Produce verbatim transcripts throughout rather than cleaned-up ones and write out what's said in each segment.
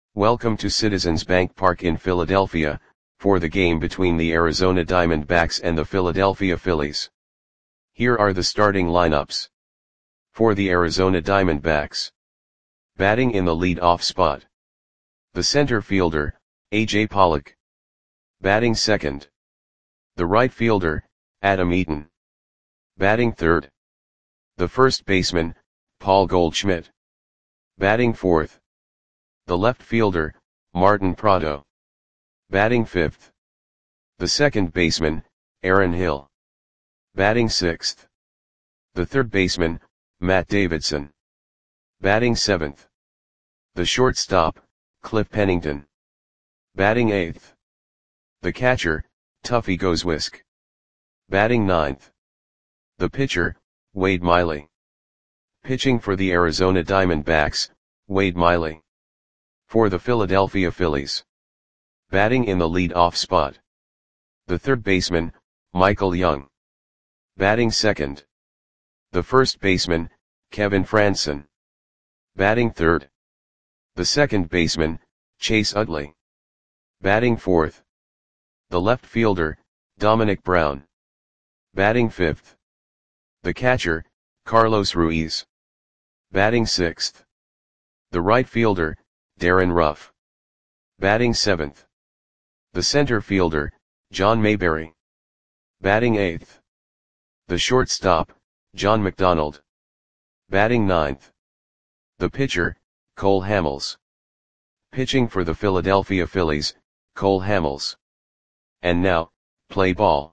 Welcome to Citizens Bank Park in Philadelphia, for the game between the Arizona Diamondbacks and the Philadelphia Phillies. Here are the starting lineups. For the Arizona Diamondbacks. Batting in the lead-off spot. The center fielder, A J Pollock. Batting second. The right fielder, Adam Eaton. Batting third. The first baseman, Paul Goldschmidt. Batting fourth. The left fielder, Martin Prado. Batting fifth. The second baseman, Aaron Hill. Batting sixth. The third baseman, Matt Davidson. Batting seventh. The shortstop, Cliff Pennington. Batting eighth. The catcher, Tuffy Goswisk. Batting ninth. The pitcher, Wade Miley. Pitching for the Arizona Diamondbacks, Wade Miley. For the Philadelphia Phillies. Batting in the lead-off spot. The third baseman, Michael Young. Batting second. The first baseman, Kevin Frandsen. Batting third. The second baseman, Chase Utley. Batting fourth. The left fielder, Dominic Brown. Batting fifth. The catcher, Carlos Ruiz. Batting sixth. The right fielder, Darren Ruff. Batting seventh. The center fielder, John Mayberry. Batting eighth. The shortstop, John McDonald. Batting ninth. The pitcher, Cole Hamels. Pitching for the Philadelphia Phillies, Cole Hamels. And now, play ball.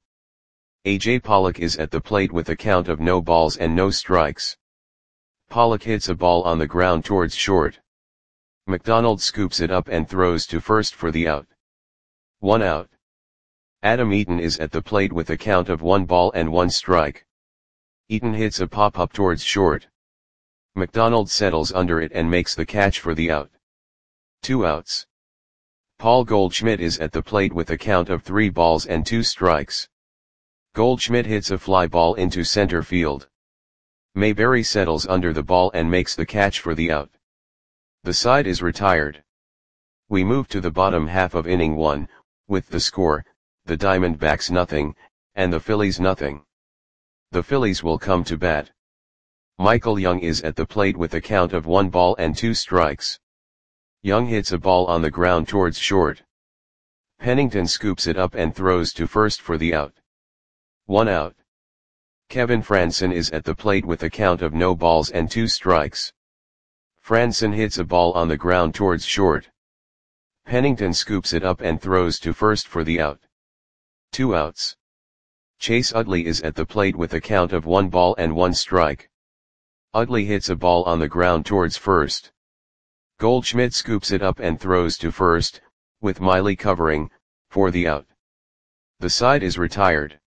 A J Pollock is at the plate with a count of no balls and no strikes. Pollock hits a ball on the ground towards short. McDonald scoops it up and throws to first for the out. One out. Adam Eaton is at the plate with a count of one ball and one strike. Eaton hits a pop-up towards short. McDonald settles under it and makes the catch for the out. Two outs. Paul Goldschmidt is at the plate with a count of three balls and two strikes. Goldschmidt hits a fly ball into center field. Mayberry settles under the ball and makes the catch for the out. The side is retired. We move to the bottom half of inning one, with the score, the Diamondbacks nothing, and the Phillies nothing. The Phillies will come to bat. Michael Young is at the plate with a count of one ball and two strikes. Young hits a ball on the ground towards short. Pennington scoops it up and throws to first for the out. One out. Kevin Frandsen is at the plate with a count of no balls and two strikes. Frandsen hits a ball on the ground towards short. Pennington scoops it up and throws to first for the out. Two outs. Chase Utley is at the plate with a count of one ball and one strike. Utley hits a ball on the ground towards first. Goldschmidt scoops it up and throws to first, with Miley covering, for the out. The side is retired.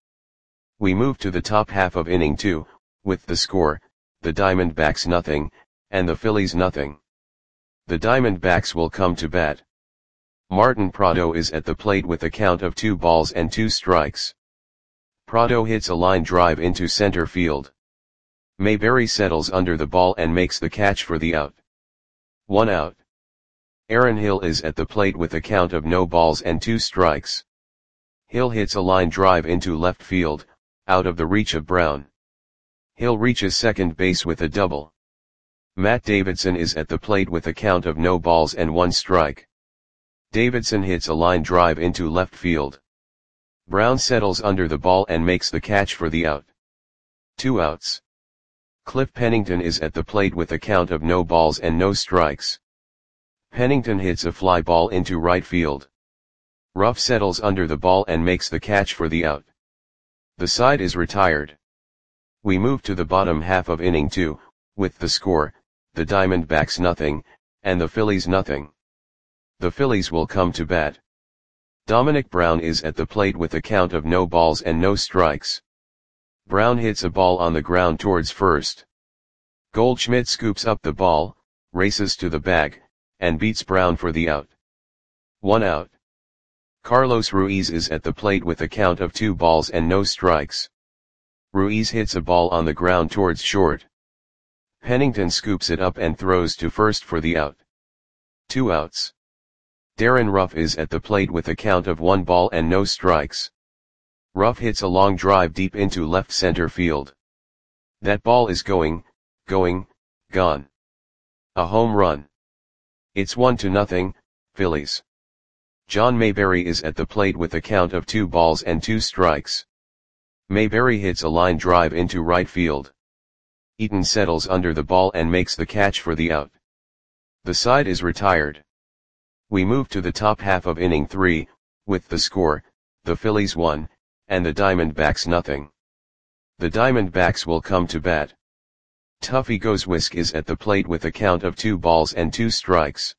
We move to the top half of inning two, with the score, the Diamondbacks nothing, and the Phillies nothing. The Diamondbacks will come to bat. Martin Prado is at the plate with a count of two balls and two strikes. Prado hits a line drive into center field. Mayberry settles under the ball and makes the catch for the out. One out. Aaron Hill is at the plate with a count of no balls and two strikes. Hill hits a line drive into left field, out of the reach of Brown. Hill reaches second base with a double. Matt Davidson is at the plate with a count of no balls and one strike. Davidson hits a line drive into left field. Brown settles under the ball and makes the catch for the out. Two outs. Cliff Pennington is at the plate with a count of no balls and no strikes. Pennington hits a fly ball into right field. Ruff settles under the ball and makes the catch for the out. The side is retired. We move to the bottom half of inning two, with the score, the Diamondbacks nothing, and the Phillies nothing. The Phillies will come to bat. Dominic Brown is at the plate with a count of no balls and no strikes. Brown hits a ball on the ground towards first. Goldschmidt scoops up the ball, races to the bag, and beats Brown for the out. One out. Carlos Ruiz is at the plate with a count of two balls and no strikes. Ruiz hits a ball on the ground towards short. Pennington scoops it up and throws to first for the out. Two outs. Darren Ruff is at the plate with a count of one ball and no strikes. Ruff hits a long drive deep into left center field. That ball is going, going, gone. A home run. It's one to nothing, Phillies. John Mayberry is at the plate with a count of two balls and two strikes. Mayberry hits a line drive into right field. Eaton settles under the ball and makes the catch for the out. The side is retired. We move to the top half of inning three, with the score, the Phillies one, and the Diamondbacks nothing. The Diamondbacks will come to bat. Tuffy Goswisk is at the plate with a count of two balls and two strikes.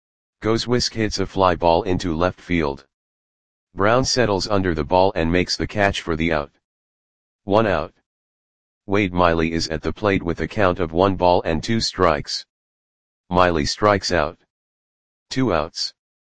Goswisk hits a fly ball into left field. Brown settles under the ball and makes the catch for the out. One out. Wade Miley is at the plate with a count of one ball and two strikes. Miley strikes out. Two outs.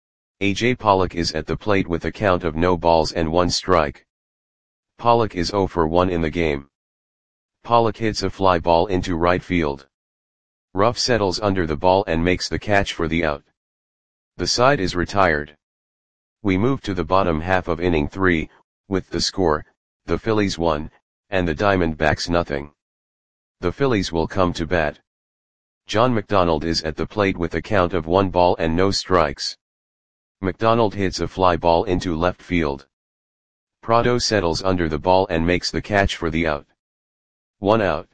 A J Pollock is at the plate with a count of no balls and one strike. Pollock is oh for one in the game. Pollock hits a fly ball into right field. Ruff settles under the ball and makes the catch for the out. The side is retired. We move to the bottom half of inning three, with the score, the Phillies one, and the Diamondbacks nothing. The Phillies will come to bat. John McDonald is at the plate with a count of one ball and no strikes. McDonald hits a fly ball into left field. Prado settles under the ball and makes the catch for the out. One out.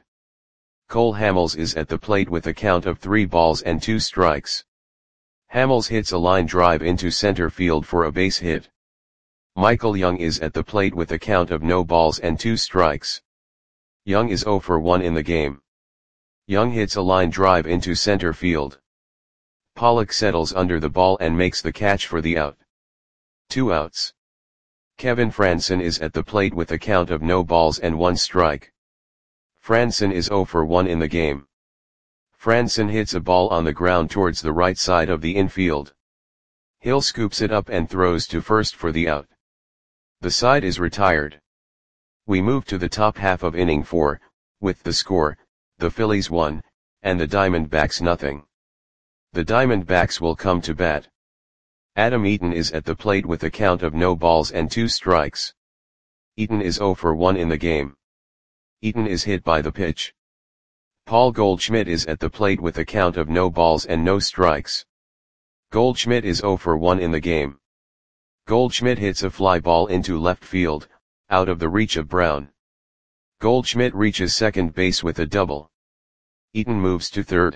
Cole Hamels is at the plate with a count of three balls and two strikes. Hamels hits a line drive into center field for a base hit. Michael Young is at the plate with a count of no balls and two strikes. Young is oh for one in the game. Young hits a line drive into center field. Pollock settles under the ball and makes the catch for the out. Two outs. Kevin Frandsen is at the plate with a count of no balls and one strike. Frandsen is oh for one in the game. Frandsen hits a ball on the ground towards the right side of the infield. Hill scoops it up and throws to first for the out. The side is retired. We move to the top half of inning four, with the score, the Phillies one, and the Diamondbacks nothing. The Diamondbacks will come to bat. Adam Eaton is at the plate with a count of no balls and two strikes. Eaton is oh for one in the game. Eaton is hit by the pitch. Paul Goldschmidt is at the plate with a count of no balls and no strikes. Goldschmidt is oh for one in the game. Goldschmidt hits a fly ball into left field, out of the reach of Brown. Goldschmidt reaches second base with a double. Eaton moves to third.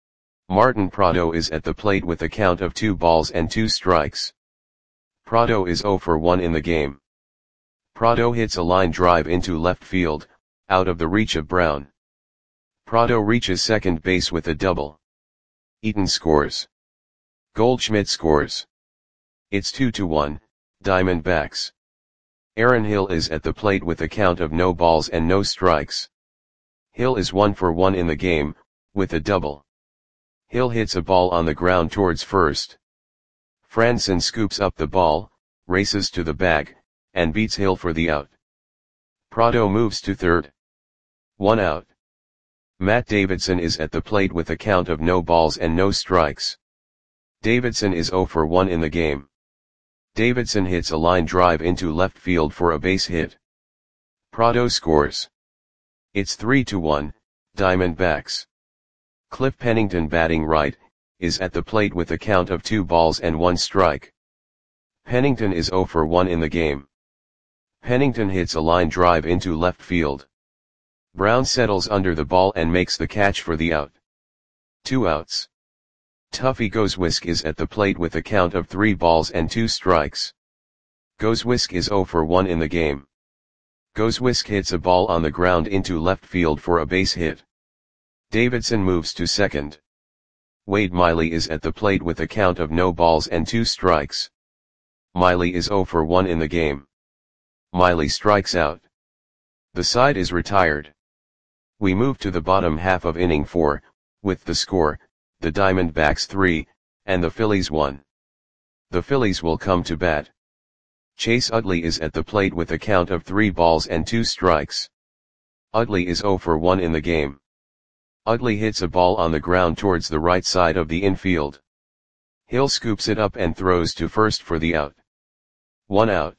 Martin Prado is at the plate with a count of two balls and two strikes. Prado is oh for one in the game. Prado hits a line drive into left field, out of the reach of Brown. Prado reaches second base with a double. Eaton scores. Goldschmidt scores. It's two to one, Diamondbacks. Aaron Hill is at the plate with a count of no balls and no strikes. Hill is one for one in the game, with a double. Hill hits a ball on the ground towards first. Frandsen scoops up the ball, races to the bag, and beats Hill for the out. Prado moves to third. One out. Matt Davidson is at the plate with a count of no balls and no strikes. Davidson is oh for one in the game. Davidson hits a line drive into left field for a base hit. Prado scores. It's three to one, Diamondbacks. Cliff Pennington, batting right, is at the plate with a count of two balls and one strike. Pennington is oh for one in the game. Pennington hits a line drive into left field. Brown settles under the ball and makes the catch for the out. Two outs. Tuffy Goswisk is at the plate with a count of three balls and two strikes. Goswisk is oh for one in the game. Goswisk hits a ball on the ground into left field for a base hit. Davidson moves to second. Wade Miley is at the plate with a count of no balls and two strikes. Miley is oh for one in the game. Miley strikes out. The side is retired. We move to the bottom half of inning four, with the score, the Diamondbacks three, and the Phillies one. The Phillies will come to bat. Chase Utley is at the plate with a count of three balls and two strikes. Utley is oh for one in the game. Utley hits a ball on the ground towards the right side of the infield. Hill scoops it up and throws to first for the out. One out.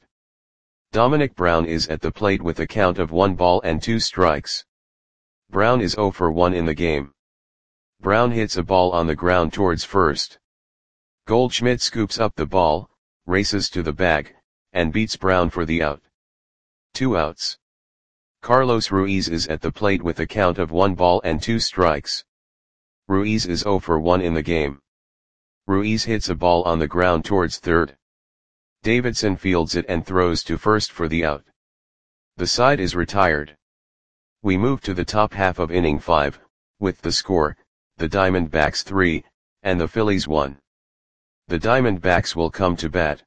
Dominic Brown is at the plate with a count of one ball and two strikes. Brown is zero for one in the game. Brown hits a ball on the ground towards first. Goldschmidt scoops up the ball, races to the bag, and beats Brown for the out. Two outs. Carlos Ruiz is at the plate with a count of one ball and two strikes. Ruiz is zero for one in the game. Ruiz hits a ball on the ground towards third. Davidson fields it and throws to first for the out. The side is retired. We move to the top half of inning five, with the score, the Diamondbacks three, and the Phillies one. The Diamondbacks will come to bat.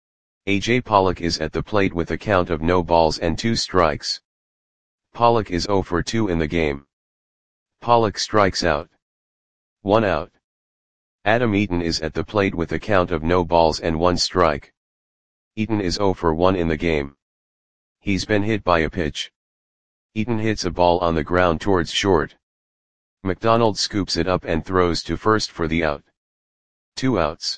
A J Pollock is at the plate with a count of no balls and two strikes. Pollock is zero for two in the game. Pollock strikes out. One out. Adam Eaton is at the plate with a count of no balls and one strike. Eaton is zero for one in the game. He's been hit by a pitch. Eaton hits a ball on the ground towards short. McDonald scoops it up and throws to first for the out. Two outs.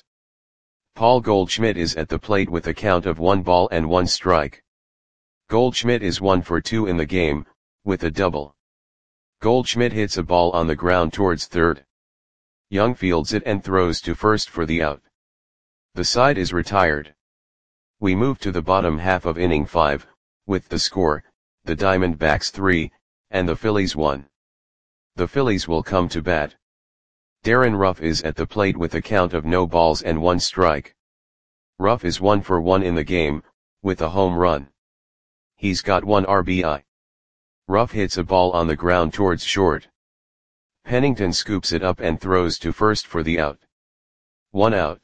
Paul Goldschmidt is at the plate with a count of one ball and one strike. Goldschmidt is one for two in the game, with a double. Goldschmidt hits a ball on the ground towards third. Young fields it and throws to first for the out. The side is retired. We move to the bottom half of inning five, with the score, the Diamondbacks three, and the Phillies one. The Phillies will come to bat. Darren Ruff is at the plate with a count of no balls and one strike. Ruff is one for one in the game, with a home run. He's got one R B I. Ruff hits a ball on the ground towards short. Pennington scoops it up and throws to first for the out. One out.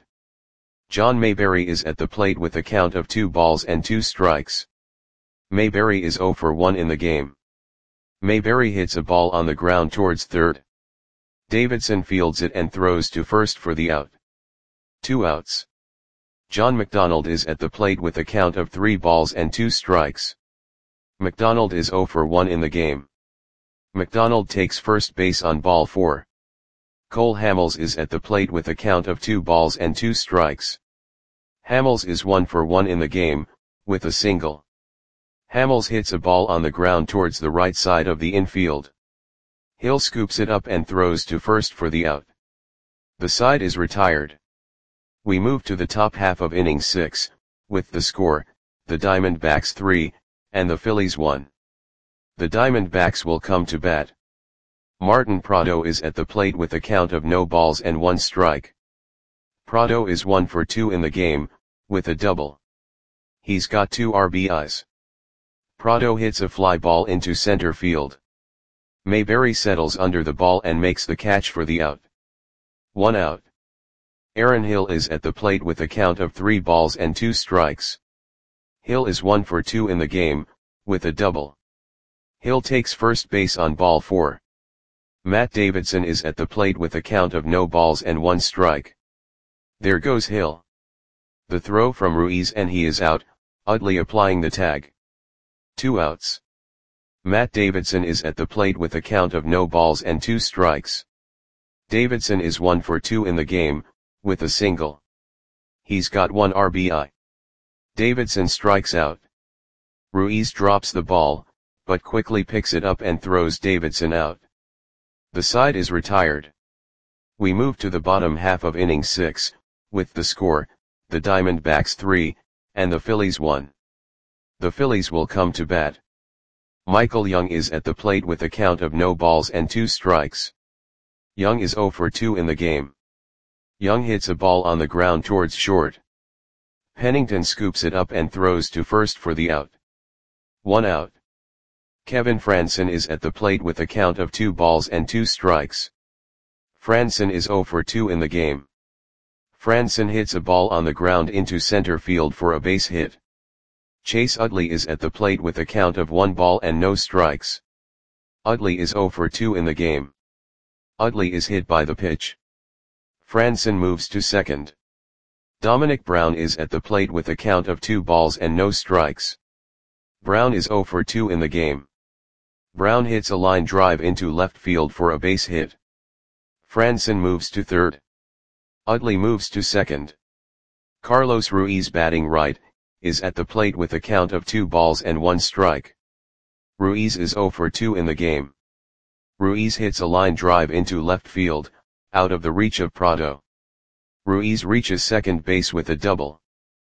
John Mayberry is at the plate with a count of two balls and two strikes. Mayberry is zero for one in the game. Mayberry hits a ball on the ground towards third. Davidson fields it and throws to first for the out. Two outs. John McDonald is at the plate with a count of three balls and two strikes. McDonald is zero for one in the game. McDonald takes first base on ball four. Cole Hamels is at the plate with a count of two balls and two strikes. Hamels is one for one in the game, with a single. Hamels hits a ball on the ground towards the right side of the infield. Hill scoops it up and throws to first for the out. The side is retired. We move to the top half of inning six, with the score, the Diamondbacks three, and the Phillies one. The Diamondbacks will come to bat. Martin Prado is at the plate with a count of no balls and one strike. Prado is one for two in the game, with a double. He's got two R B Is. Prado hits a fly ball into center field. Mayberry settles under the ball and makes the catch for the out. One out. Aaron Hill is at the plate with a count of three balls and two strikes. Hill is one for two in the game, with a double. Hill takes first base on ball four. Matt Davidson is at the plate with a count of no balls and one strike. There goes Hill. The throw from Ruiz and he is out, Utley applying the tag. Two outs. Matt Davidson is at the plate with a count of no balls and two strikes. Davidson is one for two in the game, with a single. He's got one R B I. Davidson strikes out. Ruiz drops the ball, but quickly picks it up and throws Davidson out. The side is retired. We move to the bottom half of inning six, with the score, the Diamondbacks three, and the Phillies one. The Phillies will come to bat. Michael Young is at the plate with a count of no balls and two strikes. Young is zero for two in the game. Young hits a ball on the ground towards short. Pennington scoops it up and throws to first for the out. One out. Kevin Franson is at the plate with a count of two balls and two strikes. Franson is zero for two in the game. Franson hits a ball on the ground into center field for a base hit. Chase Utley is at the plate with a count of one ball and no strikes. Utley is zero for two in the game. Utley is hit by the pitch. Franson moves to second. Dominic Brown is at the plate with a count of two balls and no strikes. Brown is zero for two in the game. Brown hits a line drive into left field for a base hit. Franson moves to third. Utley moves to second. Carlos Ruiz, batting right, is at the plate with a count of two balls and one strike. Ruiz is zero for two in the game. Ruiz hits a line drive into left field, out of the reach of Prado. Ruiz reaches second base with a double.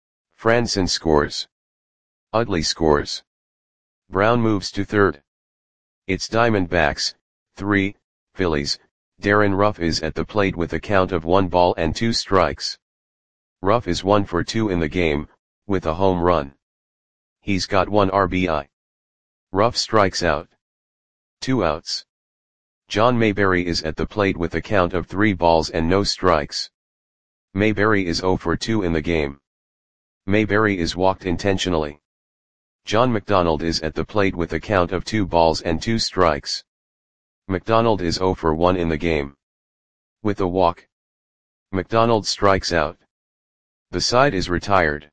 Franson scores. Utley scores. Brown moves to third. It's Diamondbacks, three, Phillies. Darren Ruff is at the plate with a count of one ball and two strikes. Ruff is one for two in the game, with a home run. He's got one R B I. Ruff strikes out. Two outs. John Mayberry is at the plate with a count of three balls and no strikes. Mayberry is zero for two in the game. Mayberry is walked intentionally. John McDonald is at the plate with a count of two balls and two strikes. McDonald is zero for one in the game. With a walk, McDonald strikes out. The side is retired.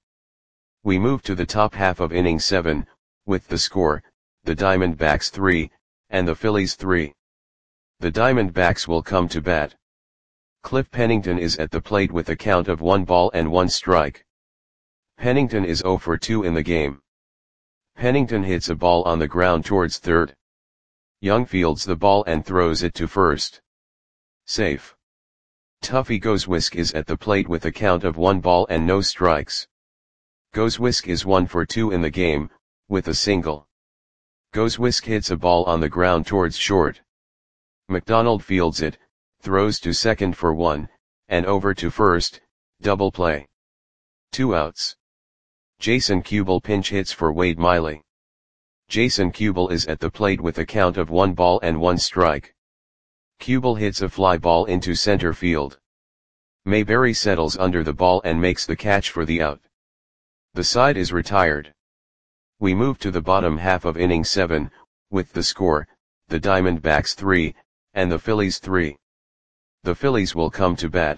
We move to the top half of inning seven, with the score, the Diamondbacks three, and the Phillies three. The Diamondbacks will come to bat. Cliff Pennington is at the plate with a count of one ball and one strike. Pennington is zero for two in the game. Pennington hits a ball on the ground towards third. Young fields the ball and throws it to first. Safe. Tuffy Goswisk is at the plate with a count of one ball and no strikes. Goswisk is one for two in the game, with a single. Goswisk hits a ball on the ground towards short. McDonald fields it, throws to second for one, and over to first, double play. Two outs. Jason Kubel pinch hits for Wade Miley. Jason Kubel is at the plate with a count of one ball and one strike. Kubel hits a fly ball into center field. Mayberry settles under the ball and makes the catch for the out. The side is retired. We move to the bottom half of inning seven, with the score, the Diamondbacks three, and the Phillies three. The Phillies will come to bat.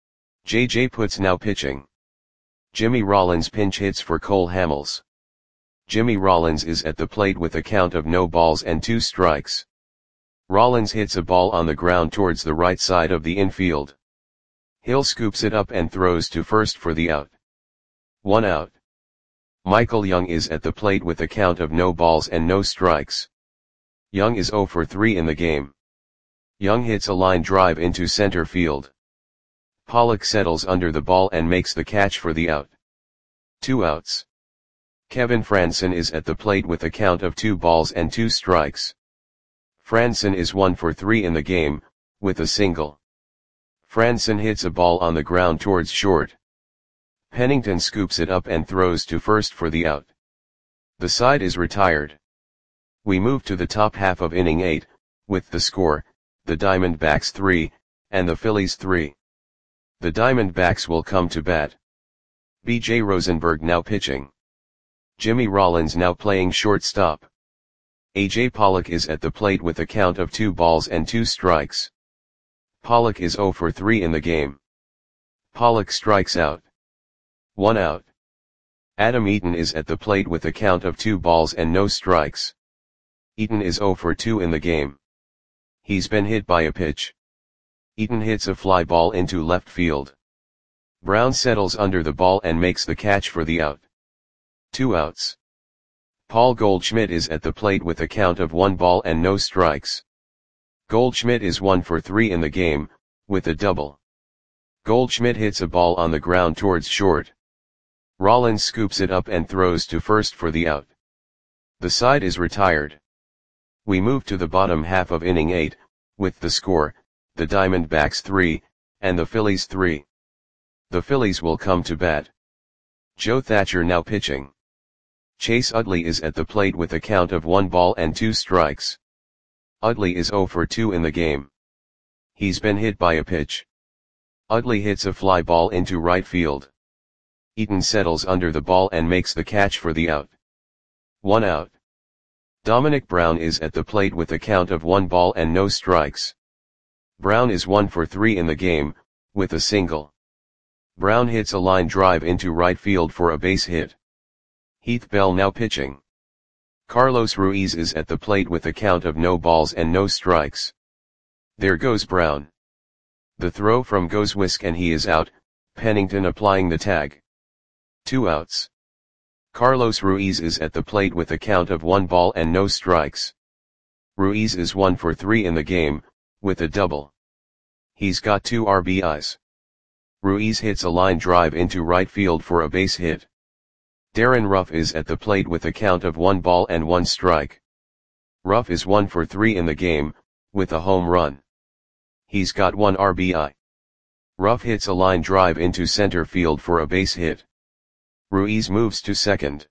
J J Putz now pitching. Jimmy Rollins pinch hits for Cole Hamels. Jimmy Rollins is at the plate with a count of no balls and two strikes. Rollins hits a ball on the ground towards the right side of the infield. Hill scoops it up and throws to first for the out. One out. Michael Young is at the plate with a count of no balls and no strikes. Young is zero for three in the game. Young hits a line drive into center field. Pollock settles under the ball and makes the catch for the out. Two outs. Kevin Franson is at the plate with a count of two balls and two strikes. Franson is one for three in the game, with a single. Franson hits a ball on the ground towards short. Pennington scoops it up and throws to first for the out. The side is retired. We move to the top half of inning eight, with the score, the Diamondbacks three, and the Phillies three. The Diamondbacks will come to bat. B J Rosenberg now pitching. Jimmy Rollins now playing shortstop. A J Pollock is at the plate with a count of two balls and two strikes. Pollock is zero for three in the game. Pollock strikes out. One out. Adam Eaton is at the plate with a count of two balls and no strikes. Eaton is zero for two in the game. He's been hit by a pitch. Eaton hits a fly ball into left field. Brown settles under the ball and makes the catch for the out. Two outs. Paul Goldschmidt is at the plate with a count of one ball and no strikes. Goldschmidt is one for three in the game, with a double. Goldschmidt hits a ball on the ground towards short. Rollins scoops it up and throws to first for the out. The side is retired. We move to the bottom half of inning eight, with the score, the Diamondbacks three, and the Phillies three. The Phillies will come to bat. Joe Thatcher now pitching. Chase Utley is at the plate with a count of one ball and two strikes. Utley is zero for two in the game. He's been hit by a pitch. Utley hits a fly ball into right field. Eaton settles under the ball and makes the catch for the out. One out. Dominic Brown is at the plate with a count of one ball and no strikes. Brown is one for three in the game, with a single. Brown hits a line drive into right field for a base hit. Heath Bell now pitching. Carlos Ruiz is at the plate with a count of no balls and no strikes. There goes Brown. The throw from goes whisk and he is out, Pennington applying the tag. Two outs. Carlos Ruiz is at the plate with a count of one ball and no strikes. Ruiz is one for three in the game, with a double. He's got two R B Is. Ruiz hits a line drive into right field for a base hit. Darren Ruff is at the plate with a count of one ball and one strike. Ruff is one for three in the game, with a home run. He's got one R B I. Ruff hits a line drive into center field for a base hit. Ruiz moves to second.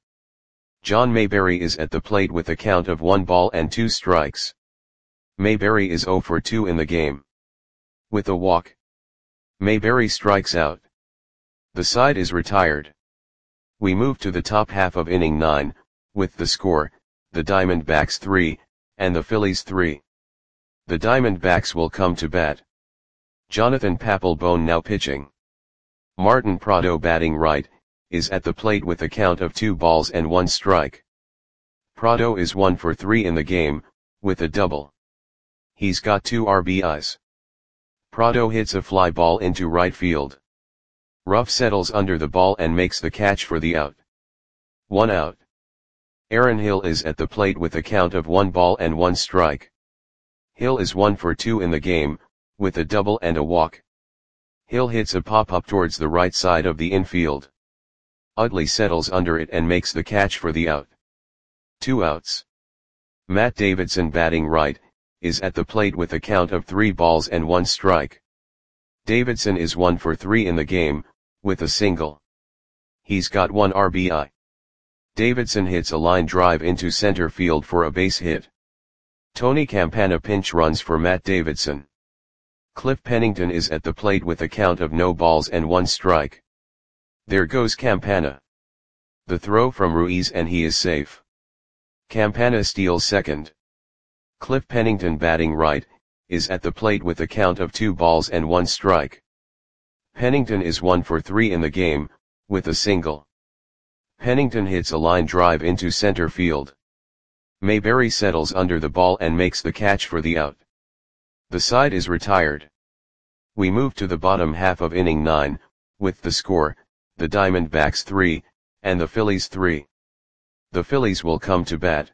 John Mayberry is at the plate with a count of one ball and two strikes. Mayberry is zero for two in the game. With a walk, Mayberry strikes out. The side is retired. We move to the top half of inning nine, with the score, the Diamondbacks three, and the Phillies three. The Diamondbacks will come to bat. Jonathan Papelbon now pitching. Martin Prado batting right, is at the plate with a count of two balls and one strike. Prado is one for three in the game, with a double. He's got two R B Is. Prado hits a fly ball into right field. Ruff settles under the ball and makes the catch for the out. One out. Aaron Hill is at the plate with a count of one ball and one strike. Hill is one for two in the game, with a double and a walk. Hill hits a pop-up towards the right side of the infield. Utley settles under it and makes the catch for the out. Two outs. Matt Davidson batting right, is at the plate with a count of three balls and one strike. Davidson is one for three in the game, with a single. He's got one R B I. Davidson hits a line drive into center field for a base hit. Tony Campana pinch runs for Matt Davidson. Cliff Pennington is at the plate with a count of no balls and one strike. There goes Campana. The throw from Ruiz and he is safe. Campana steals second. Cliff Pennington batting right, is at the plate with a count of two balls and one strike. Pennington is one for three in the game, with a single. Pennington hits a line drive into center field. Mayberry settles under the ball and makes the catch for the out. The side is retired. We move to the bottom half of inning nine, with the score, the Diamondbacks three, and the Phillies three. The Phillies will come to bat.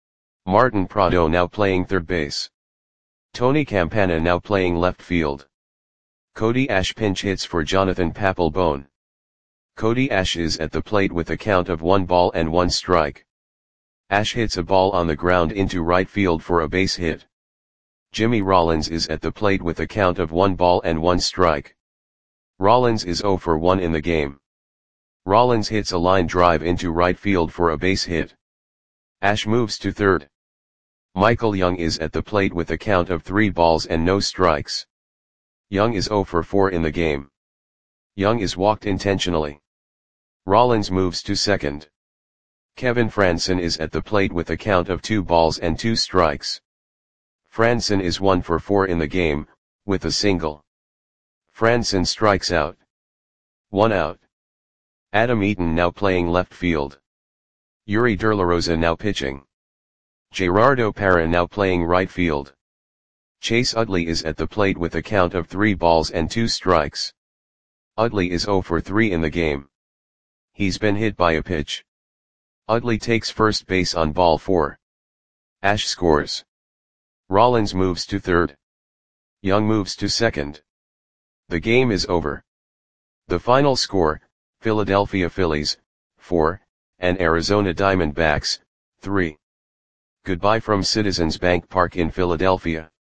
Martin Prado now playing third base. Tony Campana now playing left field. Cody Ash pinch hits for Jonathan Papelbon. Cody Ash is at the plate with a count of one ball and one strike. Ash hits a ball on the ground into right field for a base hit. Jimmy Rollins is at the plate with a count of one ball and one strike. Rollins is zero for one in the game. Rollins hits a line drive into right field for a base hit. Ash moves to third. Michael Young is at the plate with a count of three balls and no strikes. Young is zero for four in the game. Young is walked intentionally. Rollins moves to second. Kevin Frandsen is at the plate with a count of two balls and two strikes. Frandsen is one for four in the game, with a single. Frandsen strikes out. One out. Adam Eaton now playing left field. Yuri Derlarosa now pitching. Gerardo Parra now playing right field. Chase Utley is at the plate with a count of three balls and two strikes. Utley is zero for three in the game. He's been hit by a pitch. Utley takes first base on ball four. Ash scores. Rollins moves to third. Young moves to second. The game is over. The final score, Philadelphia Phillies, four, and Arizona Diamondbacks, three. Goodbye from Citizens Bank Park in Philadelphia.